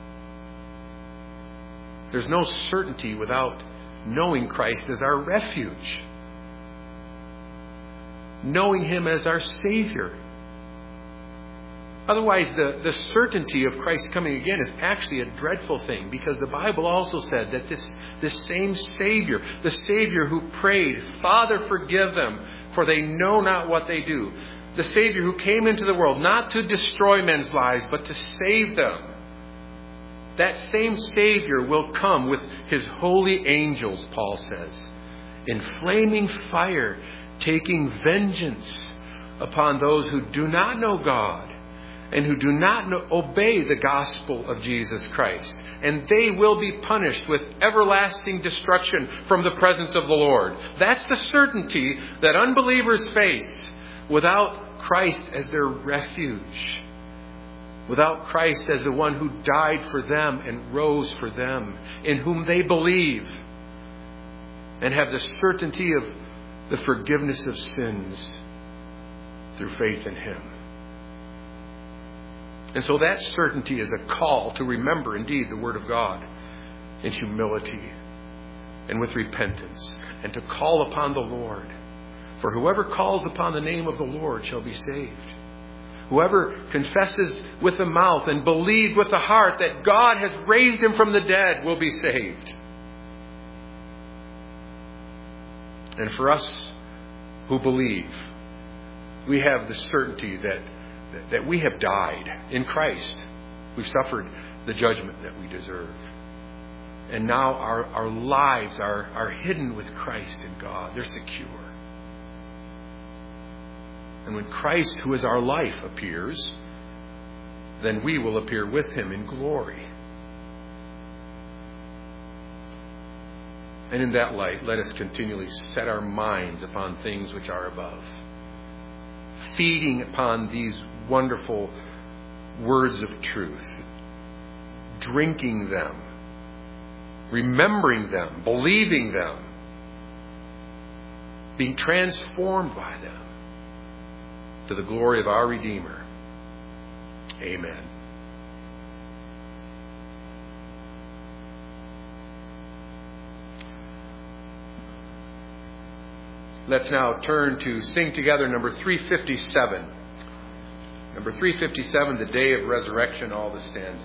There's no certainty without knowing Christ as our refuge, knowing Him as our Savior. Otherwise, the, the certainty of Christ coming again is actually a dreadful thing, because the Bible also said that this, this same Savior, the Savior who prayed, Father, forgive them, for they know not what they do. The Savior who came into the world not to destroy men's lives, but to save them. That same Savior will come with His holy angels, Paul says, in flaming fire, taking vengeance upon those who do not know God and who do not know, obey the gospel of Jesus Christ. And they will be punished with everlasting destruction from the presence of the Lord. That's the certainty that unbelievers face without Christ as their refuge. Without Christ as the one who died for them and rose for them, in whom they believe and have the certainty of the forgiveness of sins through faith in Him. And so that certainty is a call to remember indeed the Word of God in humility and with repentance, and to call upon the Lord. For whoever calls upon the name of the Lord shall be saved. Whoever confesses with the mouth and believes with the heart that God has raised Him from the dead will be saved. And for us who believe, we have the certainty that, that we have died in Christ. We've suffered the judgment that we deserve. And now our, our lives are, are hidden with Christ in God. They're secure. And when Christ, who is our life, appears, then we will appear with Him in glory. And in that light, let us continually set our minds upon things which are above, feeding upon these wonderful words of truth, drinking them, remembering them, believing them, being transformed by them to the glory of our Redeemer. Amen. Let's now turn to sing together number three fifty-seven. Number three fifty-seven, The Day of Resurrection, all the stanzas.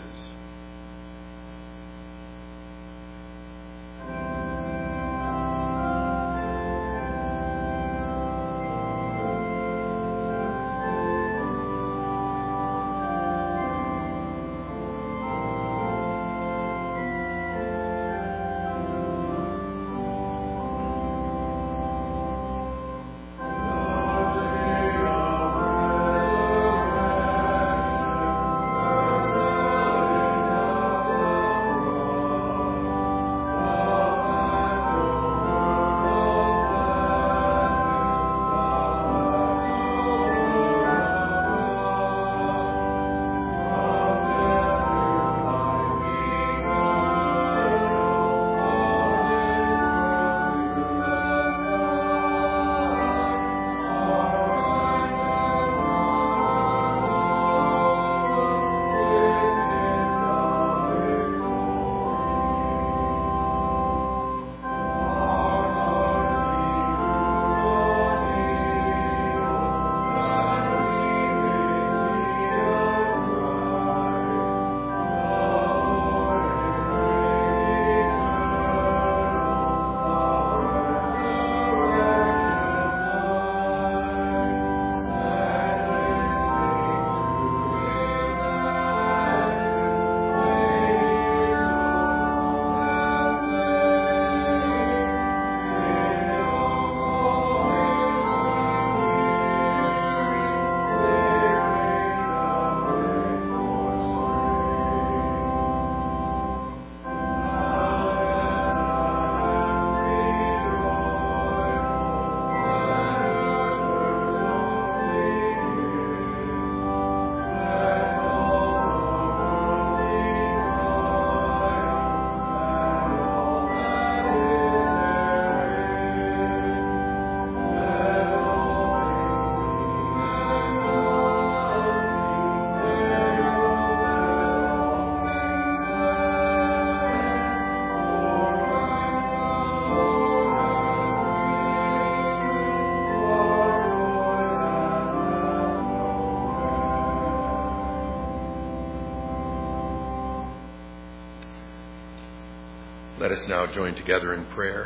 Let us now join together in prayer.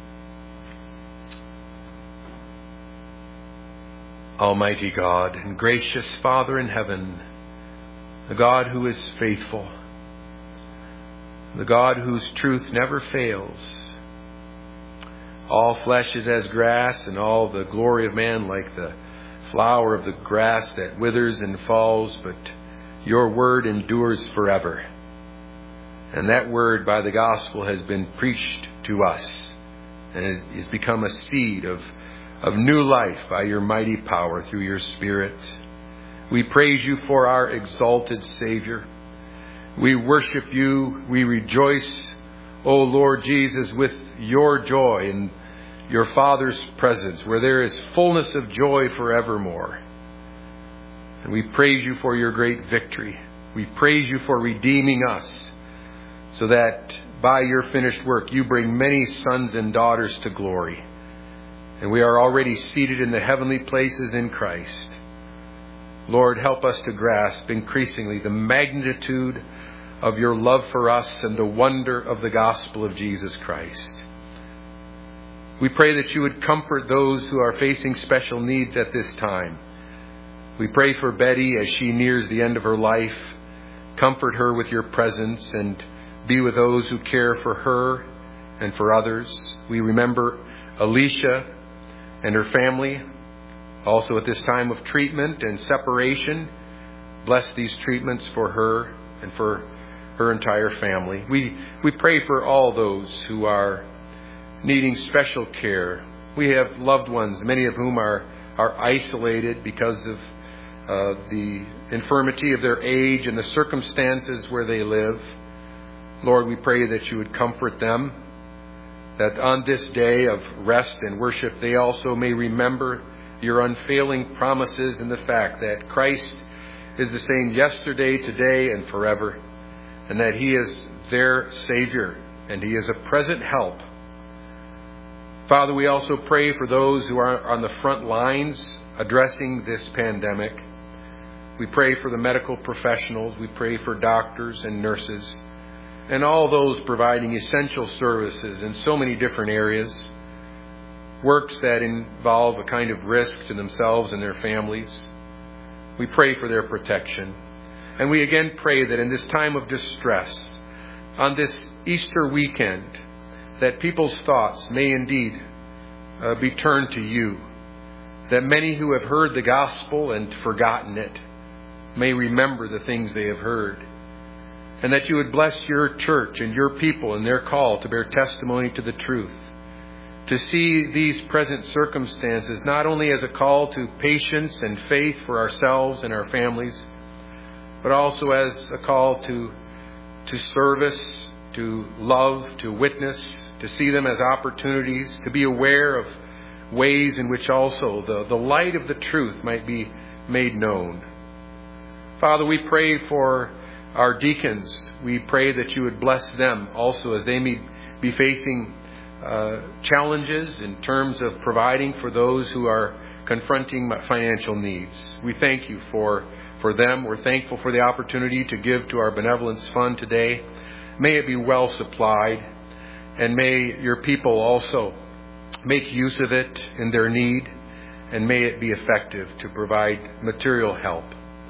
Almighty God and gracious Father in heaven, the God who is faithful, the God whose truth never fails. All flesh is as grass, and all the glory of man like the flower of the grass that withers and falls, but your word endures forever. And that word by the gospel has been preached to us and has become a seed of, of new life by your mighty power through your Spirit. We praise you for our exalted Savior. We worship you. We rejoice, O Lord Jesus, with your joy in your Father's presence, where there is fullness of joy forevermore. And we praise you for your great victory. We praise you for redeeming us, so that by your finished work you bring many sons and daughters to glory. And we are already seated in the heavenly places in Christ. Lord, help us to grasp increasingly the magnitude of your love for us and the wonder of the gospel of Jesus Christ. We pray that you would comfort those who are facing special needs at this time. We pray for Betty as she nears the end of her life. Comfort her with your presence and be with those who care for her and for others. We remember Alicia and her family, also at this time of treatment and separation. Bless these treatments for her and for her entire family. We we pray for all those who are needing special care. We have loved ones, many of whom are, are isolated because of uh, the infirmity of their age and the circumstances where they live. Lord, we pray that you would comfort them, that on this day of rest and worship, they also may remember your unfailing promises and the fact that Christ is the same yesterday, today, and forever, and that he is their Savior, and he is a present help. Father, we also pray for those who are on the front lines addressing this pandemic. We pray for the medical professionals. We pray for doctors and nurses and all those providing essential services in so many different areas, works that involve a kind of risk to themselves and their families. We pray for their protection. And we again pray that in this time of distress, on this Easter weekend, that people's thoughts may indeed uh, be turned to you, that many who have heard the gospel and forgotten it may remember the things they have heard, and that you would bless your church and your people in their call to bear testimony to the truth, to see these present circumstances not only as a call to patience and faith for ourselves and our families, but also as a call to, to service, to love, to witness, to see them as opportunities, to be aware of ways in which also the, the light of the truth might be made known. Father, we pray for our deacons. We pray that you would bless them also as they may be facing uh, challenges in terms of providing for those who are confronting financial needs. We thank you for, for them. We're thankful for the opportunity to give to our benevolence fund today. May it be well supplied, and may your people also make use of it in their need, and may it be effective to provide material help.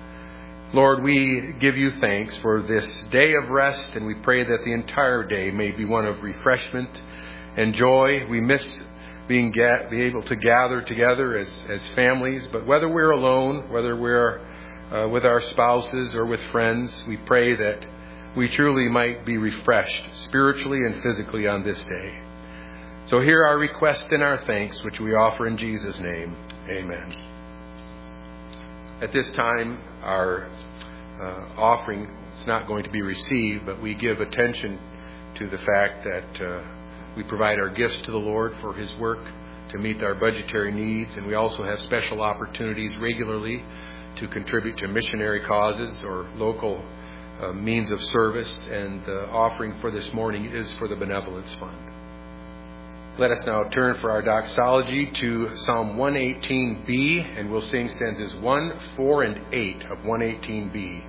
Lord, we give you thanks for this day of rest, and we pray that the entire day may be one of refreshment and joy. We miss being ga- be able to gather together as, as families, but whether we're alone, whether we're uh, with our spouses or with friends, we pray that we truly might be refreshed spiritually and physically on this day. So hear our request and our thanks, which we offer in Jesus' name. Amen. At this time, our uh, offering is not going to be received, but we give attention to the fact that uh, we provide our gifts to the Lord for his work to meet our budgetary needs, and we also have special opportunities regularly to contribute to missionary causes or local uh, means of service, and the offering for this morning is for the Benevolence Fund. Let us now turn for our doxology to Psalm one eighteen B, and we'll sing stanzas one, four, and eight of one eighteen B.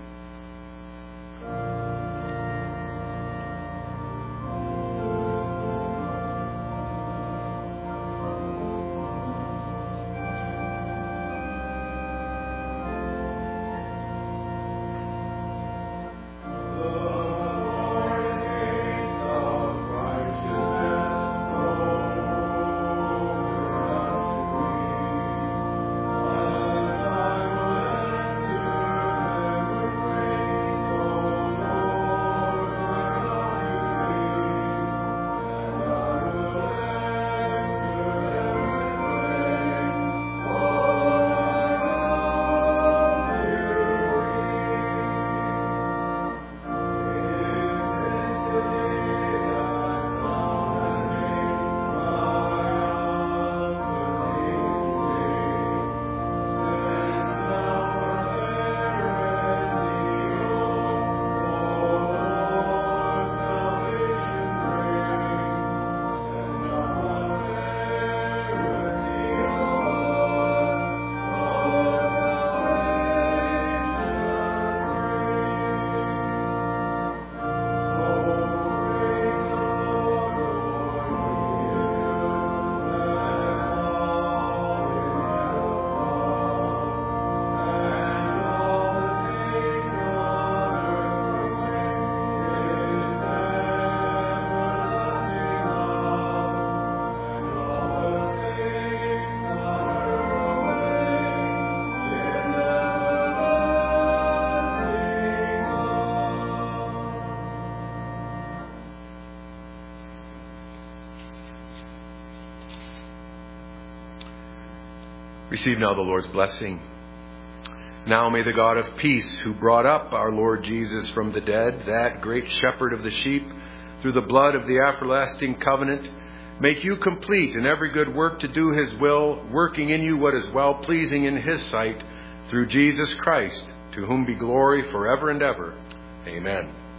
Receive now the Lord's blessing. Now may the God of peace, who brought up our Lord Jesus from the dead, that great shepherd of the sheep, through the blood of the everlasting covenant, make you complete in every good work to do his will, working in you what is well-pleasing in his sight, through Jesus Christ, to whom be glory forever and ever. Amen.